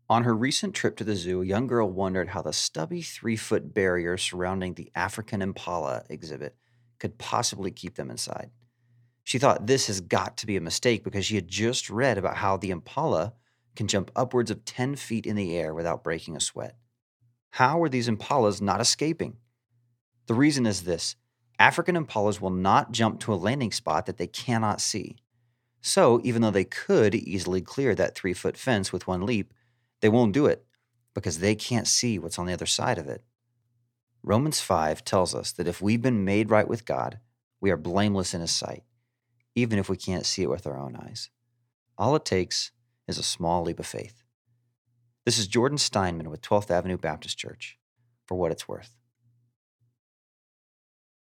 On her recent trip to the zoo, a young girl wondered how the stubby 3 foot barrier surrounding the African impala exhibit could possibly keep them inside. She thought this has got to be a mistake because she had just read about how the impala can jump upwards of 10 feet in the air without breaking a sweat. How are these impalas not escaping? The reason is this: African impalas will not jump to a landing spot that they cannot see. So, even though they could easily clear that 3 foot fence with one leap, they won't do it because they can't see what's on the other side of it. Romans 5 tells us that if we've been made right with God, we are blameless in His sight, even if we can't see it with our own eyes. All it takes is a small leap of faith. This is Jordan Steinman with 12th Avenue Baptist Church, for what it's worth.